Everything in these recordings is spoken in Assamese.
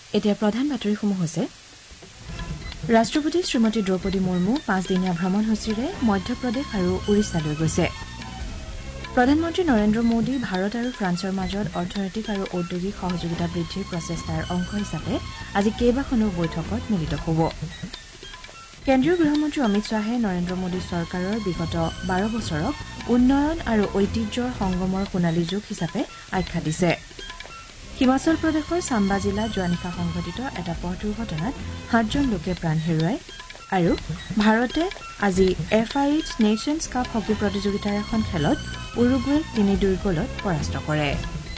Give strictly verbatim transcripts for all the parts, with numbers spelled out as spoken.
এতিয়া প্ৰধান বাতৰিসমূহ হৈছে ৰাষ্ট্ৰপতি শ্ৰীমতী দ্ৰৌপদী মুৰ্মু পাঁচদিনীয়া ভ্ৰমণসূচীৰে মধ্যপ্ৰদেশ আৰু উৰিষ্যালৈ গৈছে। প্ৰধানমন্ত্ৰী নৰেন্দ্ৰ মোদী ভাৰত আৰু ফ্ৰান্সৰ মাজত অৰ্থনৈতিক আৰু ঔদ্যোগিক সহযোগিতা বৃদ্ধিৰ প্ৰচেষ্টাৰ অংশ হিচাপে আজি কেইবাখনো বৈঠকত মিলিত হ'ব। কেন্দ্ৰীয় গৃহমন্ত্ৰী অমিত শ্বাহে নৰেন্দ্ৰ মোদী চৰকাৰৰ বিগত বাৰ বছৰক উন্নয়ন আৰু ঐতিহ্যৰ সংগমৰ সোণালী যুগ হিচাপে আখ্যা দিছে। হিমাচল প্ৰদেশৰ চাম্বা জিলাত যোৱা নিশা সংঘটিত এটা পথ দুৰ্ঘটনাত সাতজন লোকে প্ৰাণ হেৰুৱায় আৰু ভাৰতে আজি F I H nations cup hockey প্ৰতিযোগিতাৰ এখন খেলত উৰুগুৱেক তিনি দুই গ'লত পৰাস্ত কৰে।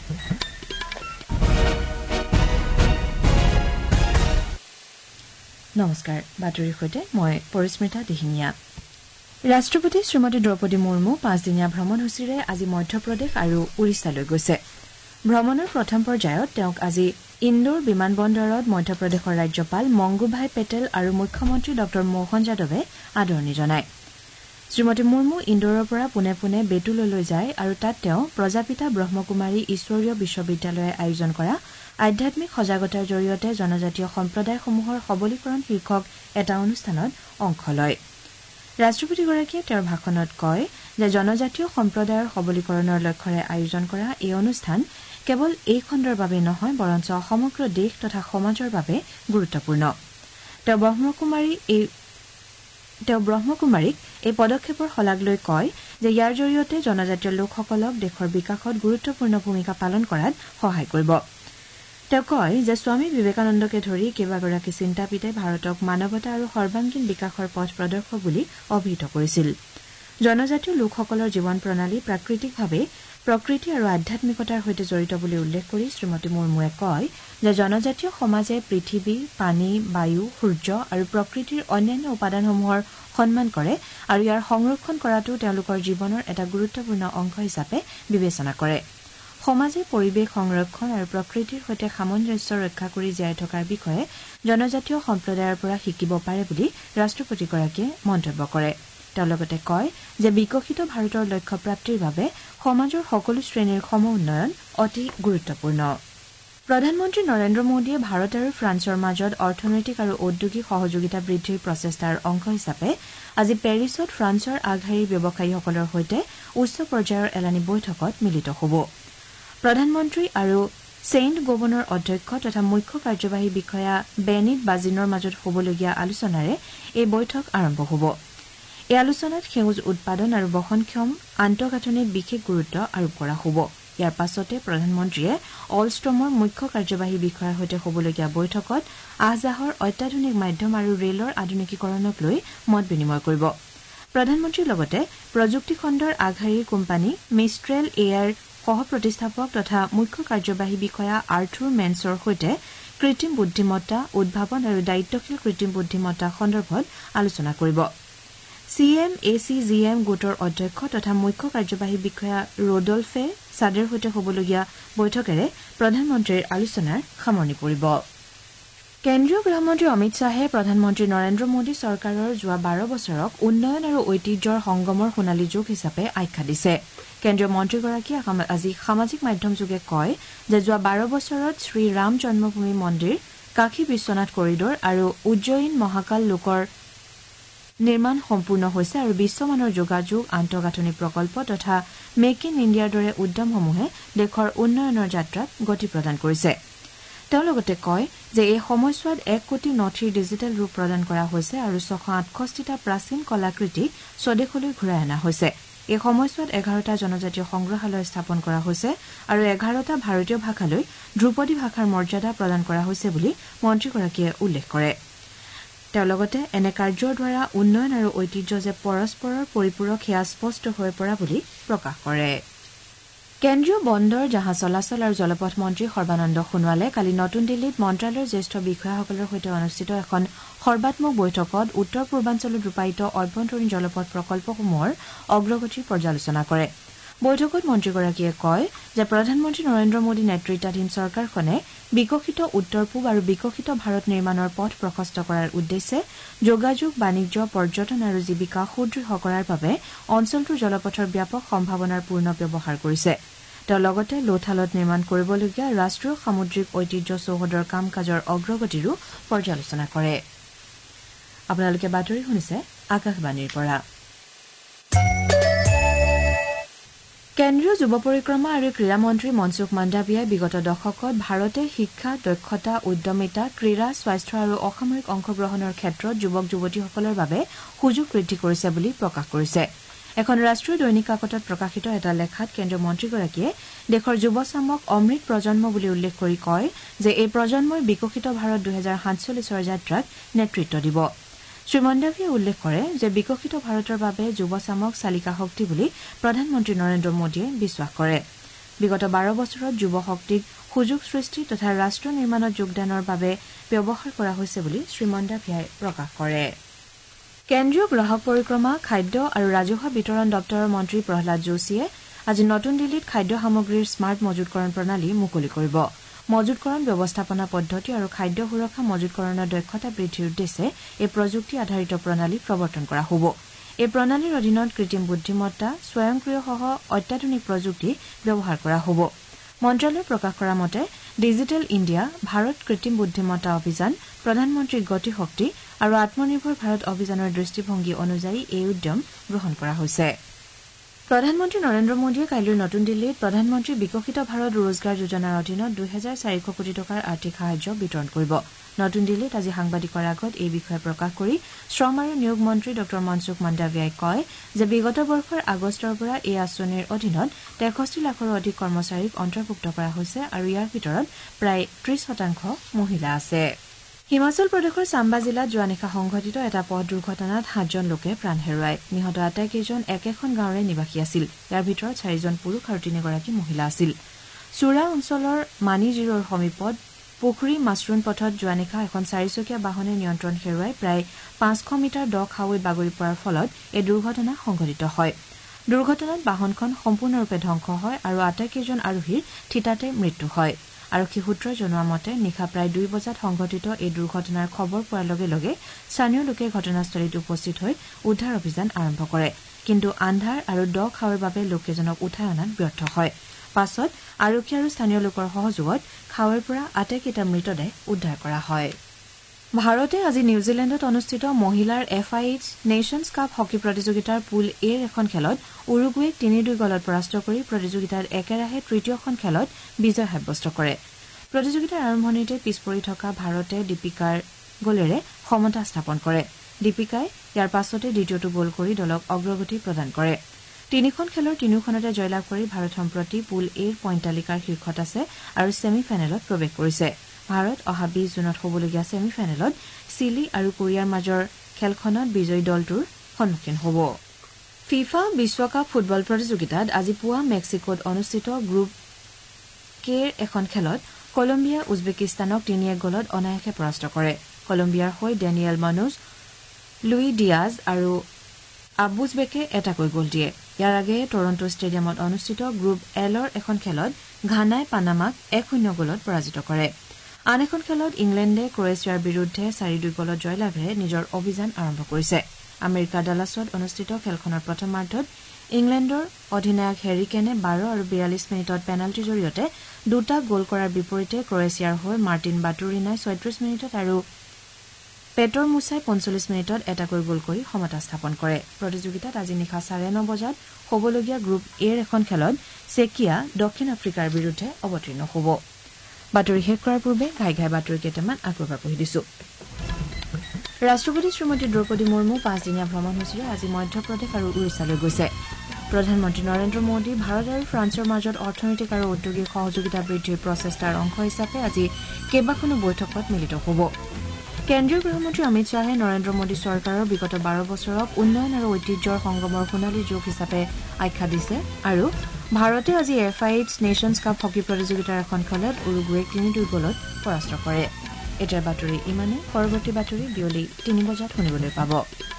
নমস্কাৰ, বাতৰিৰ সৈতে মই পৰিস্মিতা দিহিঙীয়া। ৰাষ্ট্ৰপতি শ্ৰীমতী দ্ৰৌপদী মুৰ্মু পাঁচদিনীয়া ভ্ৰমণসূচীৰে আজি মধ্যপ্ৰদেশ আৰু উৰিষ্যালৈ গৈছে। ভ্ৰমণৰ প্ৰথম পৰ্যায়ত তেওঁক আজি ইন্দোৰ বিমান বন্দৰত মধ্যপ্ৰদেশৰ ৰাজ্যপাল মংগুভাই পেটেল আৰু মুখ্যমন্ত্ৰী ড মোহন যাদৱে আদৰণি জনায়। শ্ৰীমতী মুৰ্মু ইন্দোৰৰ পৰা পোনে পোনে বেতুললৈ যায় আৰু তাত তেওঁ প্ৰজাপিতা ব্ৰহ্মকুমাৰী ঈশ্বৰীয় বিশ্ববিদ্যালয়ে আয়োজন কৰা আধ্যামিক সজাগতাৰ জৰিয়তে জনজাতীয় সম্প্ৰদায়সমূহৰ সবলীকৰণ শীৰ্ষক এটা অনুষ্ঠানত অংশ লয়। ৰাষ্ট্ৰপতিগৰাকীয়ে তেওঁৰ ভাষণত কয় যে জনজাতীয় সম্প্ৰদায়ৰ সবলীকৰণৰ লক্ষ্যৰে আয়োজন কৰা এই অনুষ্ঠান কেৱল এই খণ্ডৰ বাবে নহয়, বৰঞ্চ সমগ্ৰ দেশ তথা সমাজৰ বাবে গুৰুত্বপূৰ্ণ। তেওঁ ব্ৰহ্মকুমাৰী এই তেওঁ ব্ৰহ্মকুমাৰীক এই পদক্ষেপৰ শলাগ লৈ কয় যে ইয়াৰ জৰিয়তে জনজাতীয় লোকসকলক দেশৰ বিকাশত গুৰুত্বপূৰ্ণ ভূমিকা পালন কৰাত সহায় কৰিব। তেওঁ কয় যে স্বামী বিবেকানন্দকে ধৰি কেইবাগৰাকী চিন্তাবিদে ভাৰতক মানৱতা আৰু সৰ্বাংগীন বিকাশৰ পথ প্ৰদৰ্শক বুলি অভিহিত কৰিছিল। জনজাতীয় লোকসকলৰ জীৱন প্ৰণালী প্ৰাকৃতিকভাৱে প্ৰকৃতি আৰু আধ্যাত্মিকতাৰ সৈতে জড়িত বুলি উল্লেখ কৰি শ্ৰীমতী মুৰ্মুৱে কয় যে জনজাতীয় সমাজে পৃথিৱী, পানী, বায়ু, সূৰ্য আৰু প্ৰকৃতিৰ অন্যান্য উপাদানসমূহৰ সন্মান কৰে আৰু ইয়াৰ সংৰক্ষণ কৰাটো তেওঁলোকৰ জীৱনৰ এটা গুৰুত্বপূৰ্ণ অংশ হিচাপে বিবেচনা কৰে। সমাজে পৰিৱেশ সংৰক্ষণ আৰু প্ৰকৃতিৰ সৈতে সামঞ্জস্য ৰক্ষা কৰি জীয়াই থকাৰ বিষয়ে জনজাতীয় সম্প্ৰদায়ৰ পৰা শিকিব পাৰে বুলি ৰাষ্ট্ৰপতিগৰাকীয়ে মন্তব্য কৰে। তেওঁ লগতে কয় যে বিকশিত ভাৰতৰ লক্ষ্য প্ৰাপ্তিৰ বাবে সমাজৰ সকলো শ্ৰেণীৰ সম উন্নয়ন অতি গুৰুত্বপূৰ্ণ। প্ৰধানমন্ত্ৰী নৰেন্দ্ৰ মোদীয়ে ভাৰত আৰু ফ্ৰান্সৰ মাজত অৰ্থনৈতিক আৰু ঔদ্যোগিক সহযোগিতা বৃদ্ধিৰ প্ৰচেষ্টাৰ অংশ হিচাপে আজি পেৰিছত ফ্ৰান্সৰ আগশাৰীৰ ব্যৱসায়ীসকলৰ সৈতে উচ্চ পৰ্যায়ৰ এলানি বৈঠকত মিলিত হ'ব। প্ৰধানমন্ত্ৰী আৰু ছেইণ্ট গোবনৰ অধ্যক্ষ তথা মুখ্য কাৰ্যবাহী বিষয়া বেনিট বাজিনৰ মাজত হ'বলগীয়া আলোচনাৰে এই বৈঠক আৰম্ভ হ'ব। এই আলোচনাত সেউজ উৎপাদন আৰু বহনক্ষম আন্তঃগাঁথনিত বিশেষ গুৰুত্ব আৰোপ কৰা হ'ব। ইয়াৰ পাছতে প্ৰধানমন্ত্ৰীয়ে অলষ্টমৰ মুখ্য কাৰ্যবাহী বিষয়াৰ সৈতে হ'বলগীয়া বৈঠকত আহজাহৰ অত্যাধুনিক মাধ্যম আৰু ৰেলৰ আধুনিকীকৰণক লৈ মত বিনিময় কৰিব। প্ৰধানমন্ত্ৰীৰ লগতে প্ৰযুক্তি খণ্ডৰ আগশাৰীৰ কোম্পানী মিষ্ট্ৰেল এয়াৰ সহ প্ৰতিষ্ঠাপক তথা মুখ্য কাৰ্যবাহী বিষয়া আৰ্থুৰ মেন্সৰ সৈতে কৃত্ৰিম বুদ্ধিমত্তা, উদ্ভাৱন আৰু দায়িত্বশীল কৃত্ৰিম বুদ্ধিমত্তা সন্দৰ্ভত আলোচনা কৰিব। C M A C G M গোটৰ অধ্যক্ষ তথা মুখ্য কাৰ্যবাহী বিষয়া ৰডল্ফে ছাডেৰ সৈতে হ'বলগীয়া বৈঠকেৰে প্ৰধানমন্ত্ৰীৰ আলোচনাৰ সামৰণি পৰিব। কেন্দ্ৰীয় গৃহমন্ত্ৰী অমিত শ্বাহে প্ৰধানমন্ত্ৰী নৰেন্দ্ৰ মোদী চৰকাৰৰ যোৱা বাৰ বছৰক উন্নয়ন আৰু ঐতিহ্যৰ সংগমৰ সোণালী যুগ হিচাপে আখ্যা দিছে। কেন্দ্ৰীয় মন্ত্ৰীগৰাকীয়ে আজি সামাজিক মাধ্যমযোগে কয় যে যোৱা বাৰ বছৰত শ্ৰীৰাম জন্মভূমি মন্দিৰ, কাশী বিশ্বনাথ কৰিডৰ আৰু উজ্জয়িন মহাকাল লোকৰ নিৰ্মাণ সম্পূৰ্ণ হৈছে আৰু বিশ্বমানৰ যোগাযোগ আন্তঃগাঁথনি প্ৰকল্প তথা মেক ইন ইণ্ডিয়াৰ দৰে উদ্যমসমূহে দেশৰ উন্নয়নৰ যাত্ৰাত গতি প্ৰদান কৰিছে। তেওঁ লগতে কয় যে এই সময়ছোৱাত এক কোটি নথিৰ ডিজিটেল ৰূপ প্ৰদান কৰা হৈছে আৰু ছশ আঠষষ্ঠিটা প্ৰাচীন কলাকৃতি স্বদেশলৈ ঘূৰাই অনা হৈছে। এই সময়ছোৱাত এঘাৰটা জনজাতীয় সংগ্ৰহালয় স্থাপন কৰা হৈছে আৰু এঘাৰটা ভাৰতীয় ভাষালৈ ধ্ৰুপদী ভাষাৰ মৰ্যাদা প্ৰদান কৰা হৈছে বুলি মন্ত্ৰীগৰাকীয়ে উল্লেখ কৰে। তেওঁ লগতে এনে কাৰ্যৰ দ্বাৰা উন্নয়ন আৰু ঐতিহ্য যে পৰস্পৰৰ পৰিপূৰক সেয়া স্পষ্ট হৈ পৰা বুলি প্ৰকাশ কৰে। কেন্দ্ৰীয় বন্দৰ, জাহাজ চলাচল আৰু জলপথ মন্ত্ৰী সৰ্বানন্দ সোণোৱালে কালি নতুন দিল্লীত মন্ত্ৰালয়ৰ জ্যেষ্ঠ বিষয়াসকলৰ সৈতে অনুষ্ঠিত এখন সৰ্বাত্মক বৈঠকত উত্তৰ পূৰ্বাঞ্চলত ৰূপায়িত অভ্যন্তৰীণ জলপথ প্ৰকল্পসমূহৰ অগ্ৰগতিৰ পৰ্যালোচনা কৰে। বৈঠকত মন্ত্ৰীগৰাকীয়ে কয় যে প্ৰধানমন্ত্ৰী নৰেন্দ্ৰ মোদী নেতৃত্বাধীন চৰকাৰখনে বিকশিত উত্তৰ পূব আৰু বিকশিত ভাৰত নিৰ্মাণৰ পথ প্ৰশস্ত কৰাৰ উদ্দেশ্যে যোগাযোগ, বাণিজ্য, পৰ্যটন আৰু জীৱিকা সুদৃঢ় কৰাৰ বাবে অঞ্চলটোৰ জলপথৰ ব্যাপক সম্ভাৱনাৰ পূৰ্ণ ব্যৱহাৰ কৰিছে। তেওঁ লগতে লোথালত নিৰ্মাণ কৰিবলগীয়া ৰাষ্ট্ৰীয় সামুদ্ৰিক ঐতিহ্য চৌহদৰ কাম কাজৰ অগ্ৰগতিৰো পৰ্যালোচনা কৰে আপোনালোকে বাতৰি শুনিছে আকাশবাণীৰ পৰা কেন্দ্ৰীয় যুৱ পৰিক্ৰমা আৰু ক্ৰীড়া মন্ত্ৰী মনসুখ মাণ্ডাভিয়াই বিগত দশকত ভাৰতে শিক্ষা দক্ষতা উদ্যমিতা ক্ৰীড়া স্বাস্থ্য আৰু অসামৰিক অংশগ্ৰহণৰ ক্ষেত্ৰত যুৱক যুৱতীসকলৰ বাবে সুযোগ বৃদ্ধি কৰিছে বুলি প্ৰকাশ কৰিছে এখন ৰাষ্ট্ৰীয় দৈনিক কাকতত প্ৰকাশিত এটা লেখাত কেন্দ্ৰীয় মন্ত্ৰীগৰাকীয়ে দেশৰ যুৱচামক অমৃত প্ৰজন্ম বুলি উল্লেখ কৰি কয় যে এই প্ৰজন্মই বিকশিত ভাৰত দুহেজাৰ সাতচল্লিছৰ যাত্ৰাত নেতৃত্ব দিব শ্ৰীমণ্ডাভিয়ে উল্লেখ কৰে যে বিকশিত ভাৰতৰ বাবে যুৱচামক চালিকা শক্তি বুলি প্ৰধানমন্ত্ৰী নৰেন্দ্ৰ মোদীয়ে বিশ্বাস কৰে বিগত বাৰ বছৰত যুৱ শক্তিক সুযোগ সৃষ্টি তথা ৰাষ্ট্ৰ নিৰ্মাণত যোগদানৰ বাবে ব্যৱহাৰ কৰা হৈছে বুলি শ্ৰীমণ্ডাভিয়াই প্ৰকাশ কৰে কেন্দ্ৰীয় গ্ৰাহক পৰিক্ৰমা খাদ্য আৰু ৰাজহুৱা বিতৰণ দপ্তৰৰ মন্ত্ৰী প্ৰহ্লাদ যোশীয়ে আজি নতুন দিল্লীত খাদ্য সামগ্ৰীৰ স্মাৰ্ট মজুতকৰণ প্ৰণালী মুকলি কৰিব মজুতকৰণ ব্যৱস্থাপনা পদ্ধতি আৰু খাদ্য সুৰক্ষা মজুতকৰণৰ দক্ষতা বৃদ্ধিৰ উদ্দেশ্যে এই প্ৰযুক্তি আধাৰিত প্ৰণালী প্ৰৱৰ্তন কৰা হ'ব এই প্ৰণালীৰ অধীনত কৃত্ৰিম বুদ্ধিমত্তা স্বয়ংক্ৰিয়সহ অত্যাধুনিক প্ৰযুক্তি ব্যৱহাৰ কৰা হ'ব মন্ত্ৰালয়ে প্ৰকাশ কৰা মতে ডিজিটেল ইণ্ডিয়া ভাৰত কৃত্ৰিম বুদ্ধিমত্তা অভিযান প্ৰধানমন্ত্ৰী গতি শক্তি আৰু আত্মনিৰ্ভৰ ভাৰত অভিযানৰ দৃষ্টিভংগী অনুযায়ী এই উদ্যম গ্ৰহণ কৰা হৈছে প্ৰধানমন্ত্ৰী নৰেন্দ্ৰ মোদীয়ে কাইলৈ নতুন দিল্লীত প্ৰধানমন্ত্ৰী বিকশিত ভাৰত ৰোজগাৰ যোজনাৰ অধীনত দুই হাজাৰ চাৰিশ কোটি টকাৰ আৰ্থিক সাহায্য বিতৰণ কৰিব নতুন দিল্লীত আজি সাংবাদিকৰ আগত এই বিষয়ে প্ৰকাশ কৰি শ্ৰম আৰু নিয়োগ মন্ত্ৰী ড মনসুখ মাণ্ডাভিয়াই কয় যে বিগত বৰ্ষৰ আগষ্টৰ পৰা এই আঁচনিৰ অধীনত তেষষ্ঠি লাখৰো অধিক কৰ্মচাৰীক অন্তৰ্ভুক্ত কৰা হৈছে আৰু ইয়াৰ ভিতৰত প্ৰায় ত্ৰিশ শতাংশ মহিলা আছে হিমাচল প্ৰদেশৰ চাম্বা জিলাত যোৱা নিশা সংঘটিত এটা পথ দুৰ্ঘটনাত সাতজন লোকে প্ৰাণ হেৰুৱায় নিহত আটাইকেইজন একেখন গাঁৱৰে নিবাসী আছিল ইয়াৰ ভিতৰত চাৰিজন পুৰুষ আৰু তিনিগৰাকী মহিলা আছিল চুৰা অঞ্চলৰ মানিজিৰৰ সমীপত পুখুৰী মাছৰুণ পথত যোৱা নিশা এখন চাৰিচকীয়া বাহনে নিয়ন্ত্ৰণ হেৰুৱাই প্ৰায় পাঁচশ মিটাৰ দ খাৱৈত বাগৰি পৰাৰ ফলত এই দুৰ্ঘটনা সংঘটিত হয় দুৰ্ঘটনাত বাহনখন সম্পূৰ্ণৰূপে ধ্বংস হয় আৰু আটাইকেইজন আৰোহীৰ থিতাতে মৃত্যু হয় আৰক্ষী সূত্ৰই জনোৱা মতে নিশা প্ৰায় দুই বজাত সংঘটিত এই দুৰ্ঘটনাৰ খবৰ পোৱাৰ লগে লগে স্থানীয় লোকে ঘটনাস্থলীত উপস্থিত হৈ উদ্ধাৰ অভিযান আৰম্ভ কৰে কিন্তু আন্ধাৰ আৰু দ খাৱৈৰ বাবে লোককেইজনক উঠাই অনাত ব্যৰ্থ হয় পাছত আৰক্ষী আৰু স্থানীয় লোকৰ সহযোগত খাৱৈৰ পৰা আটাইকেইটা মৃতদেহ উদ্ধাৰ কৰা হয় ভাৰতে আজি নিউজিলেণ্ডত অনুষ্ঠিত মহিলাৰ F I H nations cup hockey প্ৰতিযোগিতাৰ পুল এৰ এখন খেলত উৰুগুৱেক তিনি দুই গলত পৰাস্ত কৰি প্ৰতিযোগিতাত একেৰাহে তৃতীয়খন খেলত বিজয় সাব্যস্ত কৰে প্ৰতিযোগিতাৰ আৰম্ভণিতে পিছ পৰি থকা ভাৰতে দীপিকাৰ গলেৰে সমতা স্থাপন কৰে দীপিকাই ইয়াৰ পাছতে দ্বিতীয়টো গল কৰি দলক অগ্ৰগতি প্ৰদান কৰে তিনিখন খেলৰ তিনিওখনতে জয়লাভ কৰি ভাৰত সম্প্ৰতি পুল এৰ পইণ্ট তালিকাৰ শীৰ্ষত আছে আৰু ছেমি ফাইনেলত প্ৰৱেশ কৰিছে ভাৰত অহা বিশ জুনত হ'বলগীয়া ছেমি ফাইনেলত চিলি আৰু কোৰিয়াৰ মাজৰ খেলখনত বিজয়ী দলটোৰ সন্মুখীন হ'ব ফিফা বিশ্বকাপ ফুটবল প্ৰতিযোগিতাত আজি পুৱা মেক্সিকোত অনুষ্ঠিত গ্ৰুপ কেৰ এখন খেলত কলম্বিয়া উজবেকিস্তানক তিনি এক গলত অনায়াসে পৰাস্ত কৰে কলম্বিয়াৰ হৈ ডেনিয়েল মনোজ লুই ডিয়াজ আৰু আবুজবেকে এটাকৈ গল দিয়ে ইয়াৰ আগেয়ে টৰণ্টো ষ্টেডিয়ামত অনুষ্ঠিত গ্ৰুপ এলৰ এখন খেলত ঘানাই পানামাক এক শূন্য গলত পৰাজিত কৰে আন এখন খেলত ইংলেণ্ডে ক্ৰৱেছিয়াৰ বিৰুদ্ধে চাৰি দুই গলত জয়লাভেৰে নিজৰ অভিযান আৰম্ভ কৰিছে আমেৰিকা ডালাছত অনুষ্ঠিত খেলখনৰ প্ৰথমাৰ্ধত ইংলেণ্ডৰ অধিনায়ক হেৰি কেনে বাৰ আৰু বিয়াল্লিছ মিনিটত পেনাল্টিৰ জৰিয়তে দুটা গল কৰাৰ বিপৰীতে ক্ৰৱেছিয়াৰ হৈ মাৰ্টিন বাটুৰিনাই ছয়ত্ৰিশ মিনিটত আৰু পেটৰ মুছাই পঞ্চল্লিছ মিনিটত এটাকৈ গল কৰি সমতা স্থাপন কৰে প্ৰতিযোগিতাত আজি নিশা চাৰে ন বজাত হ'বলগীয়া গ্ৰুপ এৰ এখন খেলত চেকিয়া দক্ষিণ আফ্ৰিকাৰ বিৰুদ্ধে অৱতীৰ্ণ হ'ব বাতৰি শেষ কৰাৰ পূৰ্বে ঘাই ঘাই বাতৰি কেইটামান আগৰবাৰ পঢ়ি দিছো ৰাষ্ট্ৰপতি শ্ৰীমতী দ্ৰৌপদী মুৰ্মু পাঁচদিনীয়া ভ্ৰমণসূচীৰে আজি মধ্যপ্ৰদেশ আৰু উৰিষ্যালৈ গৈছে প্ৰধানমন্ত্ৰী নৰেন্দ্ৰ মোদী ভাৰত আৰু ফ্ৰান্সৰ মাজত অৰ্থনৈতিক আৰু ঔদ্যোগিক সহযোগিতা বৃদ্ধিৰ প্ৰচেষ্টাৰ অংশ হিচাপে আজি কেইবাখনো বৈঠকত মিলিত হ'ব কেন্দ্ৰীয় গৃহমন্ত্ৰী অমিত শ্বাহে নৰেন্দ্ৰ মোদী চৰকাৰৰ বিগত বাৰ বছৰক উন্নয়ন আৰু ঐতিহ্যৰ সংগমৰ সোণালী যুগ হিচাপে আখ্যা দিছে আৰু ভাৰতে আজি F I H nations cup hockey প্ৰতিযোগিতাৰ এখন খেলত উৰুগুৱেক তিনি দুই গলত পৰাস্ত কৰে এতিয়াৰ বাতৰি ইমানে পৰৱৰ্তী বাতৰি বিয়লি তিনি বজাত শুনিবলৈ পাব